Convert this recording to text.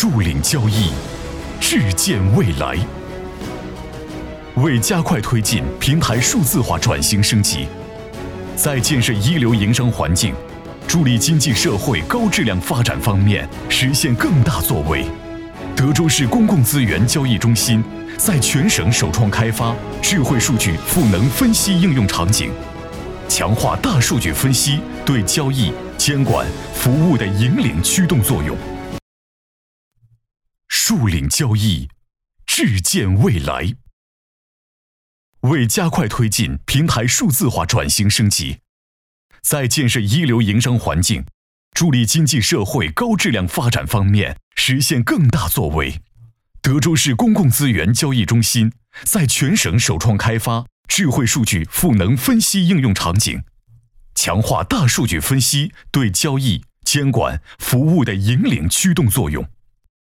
数领交易，智见未来。为加快推进平台数字化转型升级，在建设一流营商环境、助力经济社会高质量发展方面实现更大作为，德州市公共资源交易中心在全省首创开发智慧数据赋能分析应用场景，强化大数据分析对交易、监管、服务的引领驱动作用。数领交易，智见未来。为加快推进平台数字化转型升级，在建设一流营商环境、助力经济社会高质量发展方面实现更大作为，德州市公共资源交易中心在全省首创开发智慧数据赋能分析应用场景，强化大数据分析对交易、监管、服务的引领驱动作用。